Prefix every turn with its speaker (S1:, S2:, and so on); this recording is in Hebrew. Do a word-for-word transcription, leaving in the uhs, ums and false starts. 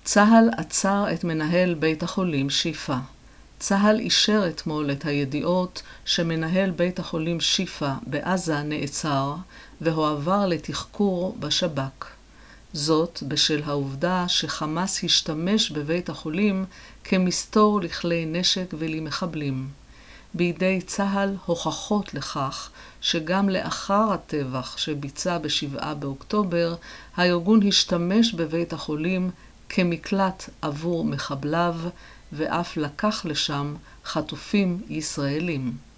S1: צה"ל עצר את מנהל בית החולים שיפה. צה"ל אישר אתמול את הידיעות שמנהל בית החולים שיפה בעזה נעצר והועבר לתחקור בשב"כ. זאת בשל העובדה שחמאס השתמש בבית החולים כמסתור לכלי נשק ולמחבלים. בידי צה"ל הוכחות לכך שגם לאחר הטבח שביצע בשבעה באוקטובר, הארגון השתמש בבית החולים כמקלט עבור מחבליו ואף לקח לשם חטופים ישראלים.